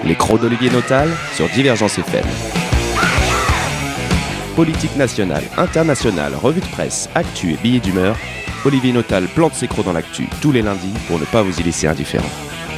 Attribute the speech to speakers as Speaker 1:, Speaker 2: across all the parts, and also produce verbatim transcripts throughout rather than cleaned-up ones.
Speaker 1: Les crocs d'Olivier Notal sur Divergence F M. Politique nationale, internationale, revue de presse, actu et billets d'humeur, Olivier Notal plante ses crocs dans l'actu tous les lundis pour ne pas vous y laisser indifférent.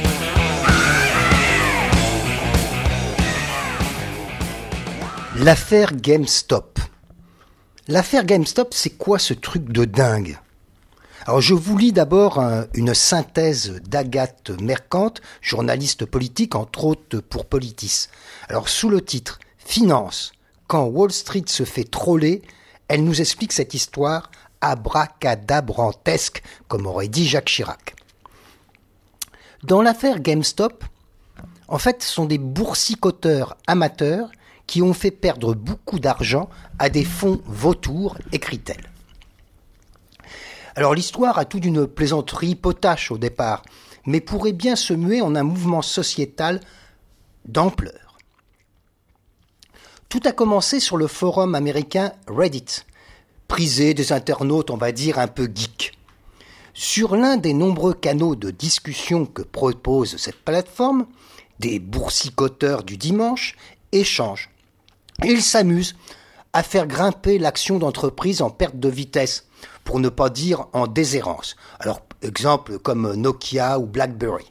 Speaker 2: L'affaire GameStop. L'affaire GameStop, c'est quoi ce truc de dingue ? Alors je vous lis d'abord un, une synthèse d'Agathe Mercante, journaliste politique, entre autres pour Politis. Alors sous le titre « Finance, quand Wall Street se fait troller », elle nous explique cette histoire abracadabrantesque, comme aurait dit Jacques Chirac. Dans l'affaire GameStop, en fait, ce sont des boursicoteurs amateurs qui ont fait perdre beaucoup d'argent à des fonds vautours, écrit-elle. Alors l'histoire a tout d'une plaisanterie potache au départ, mais pourrait bien se muer en un mouvement sociétal d'ampleur. Tout a commencé sur le forum américain Reddit, prisé des internautes, on va dire, un peu geeks. Sur l'un des nombreux canaux de discussion que propose cette plateforme, des boursicoteurs du dimanche échangent. Ils s'amusent à faire grimper l'action d'entreprise en perte de vitesse, pour ne pas dire en déshérence. Alors, exemple comme Nokia ou BlackBerry.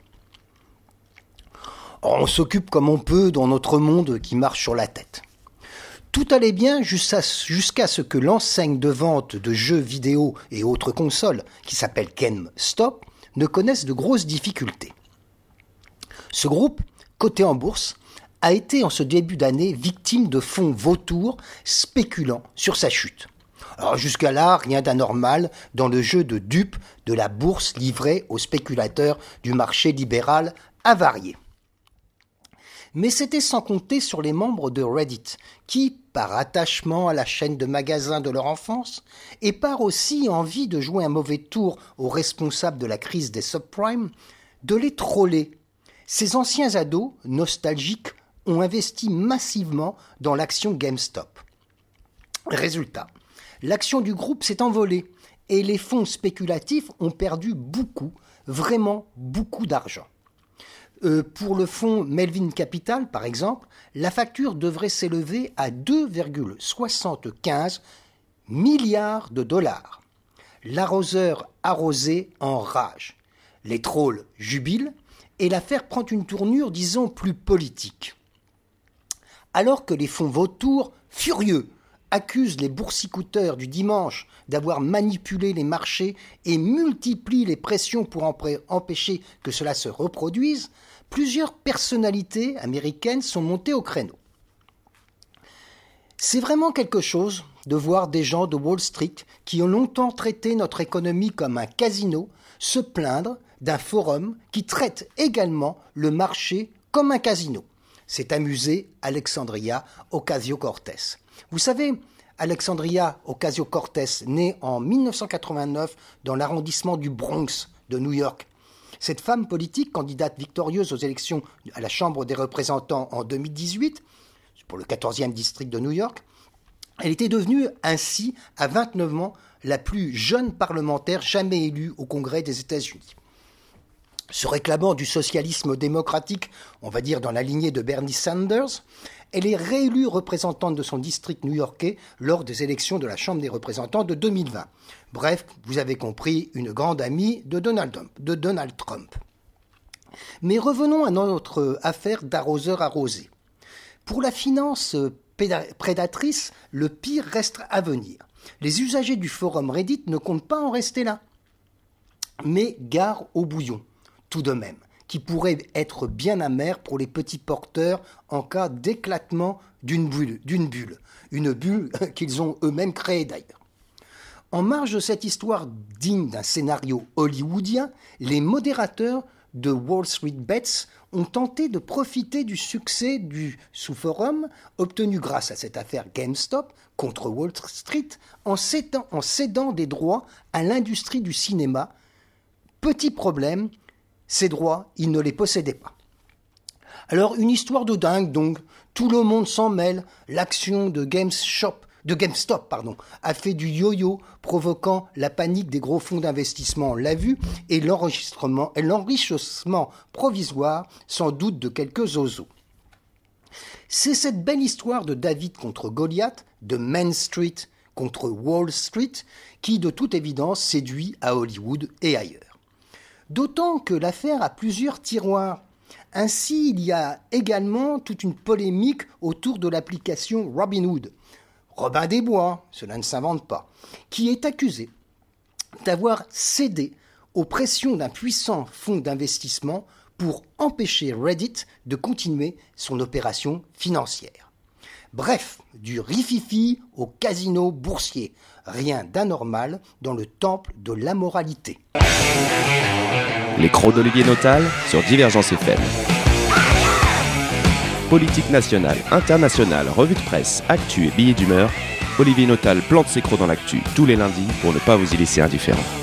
Speaker 2: On s'occupe comme on peut dans notre monde qui marche sur la tête. Tout allait bien jusqu'à, jusqu'à ce que l'enseigne de vente de jeux vidéo et autres consoles, qui s'appelle GameStop, ne connaisse de grosses difficultés. Ce groupe, coté en bourse, a été en ce début d'année victime de fonds vautours spéculant sur sa chute. Alors jusqu'à là, rien d'anormal dans le jeu de dupes de la bourse livrée aux spéculateurs du marché libéral avarié. Mais c'était sans compter sur les membres de Reddit, qui, par attachement à la chaîne de magasins de leur enfance, et par aussi envie de jouer un mauvais tour aux responsables de la crise des subprimes, de les troller. Ces anciens ados, nostalgiques, ont investi massivement dans l'action GameStop. Résultat, l'action du groupe s'est envolée et les fonds spéculatifs ont perdu beaucoup, vraiment beaucoup d'argent. Euh, pour le fonds Melvin Capital, par exemple, la facture devrait s'élever à deux virgule soixante-quinze milliards de dollars. L'arroseur arrosé enrage. Les trolls jubilent et l'affaire prend une tournure, disons, plus politique. Alors que les fonds vautours, furieux, accusent les boursicoteurs du dimanche d'avoir manipulé les marchés et multiplient les pressions pour empêcher que cela se reproduise, plusieurs personnalités américaines sont montées au créneau. C'est vraiment quelque chose de voir des gens de Wall Street qui ont longtemps traité notre économie comme un casino se plaindre d'un forum qui traite également le marché comme un casino. C'est amusé Alexandria Ocasio-Cortez. Vous savez, Alexandria Ocasio-Cortez, née en dix-neuf cent quatre-vingt-neuf dans l'arrondissement du Bronx de New York. Cette femme politique, candidate victorieuse aux élections à la Chambre des représentants en deux mille dix-huit, pour le quatorzième district de New York, elle était devenue ainsi, à vingt-neuf ans, la plus jeune parlementaire jamais élue au Congrès des États-Unis. Se réclamant du socialisme démocratique, on va dire dans la lignée de Bernie Sanders, elle est réélue représentante de son district new-yorkais lors des élections de la Chambre des représentants de deux mille vingt. Bref, vous avez compris, une grande amie de Donald Trump. De Donald Trump. Mais revenons à notre affaire d'arroseur arrosé. Pour la finance prédatrice, le pire reste à venir. Les usagers du forum Reddit ne comptent pas en rester là. Mais gare au bouillon. Tout de même, qui pourrait être bien amer pour les petits porteurs en cas d'éclatement d'une bulle, d'une bulle, une bulle qu'ils ont eux-mêmes créée d'ailleurs. En marge de cette histoire digne d'un scénario hollywoodien, les modérateurs de Wall Street Bets ont tenté de profiter du succès du sous-forum obtenu grâce à cette affaire GameStop contre Wall Street en cédant, en cédant des droits à l'industrie du cinéma. Petit problème, ces droits, ils ne les possédaient pas. Alors, une histoire de dingue, donc. Tout le monde s'en mêle. L'action de GameStop, de GameStop pardon, a fait du yo-yo, provoquant la panique des gros fonds d'investissement, on l'a vu, et l'enregistrement et l'enrichissement provisoire, sans doute de quelques oiseaux. C'est cette belle histoire de David contre Goliath, de Main Street contre Wall Street, qui de toute évidence séduit à Hollywood et ailleurs. D'autant que l'affaire a plusieurs tiroirs. Ainsi, il y a également toute une polémique autour de l'application Robinhood. Robin des Bois, cela ne s'invente pas, qui est accusé d'avoir cédé aux pressions d'un puissant fonds d'investissement pour empêcher Reddit de continuer son opération financière. Bref, du rififi au casino boursier, rien d'anormal dans le temple de l'ammoralité.
Speaker 1: Les crocs d'Olivier Notal sur Divergence F M. Politique nationale, internationale, revue de presse, actu et billets d'humeur, Olivier Notal plante ses crocs dans l'actu tous les lundis pour ne pas vous y laisser indifférent.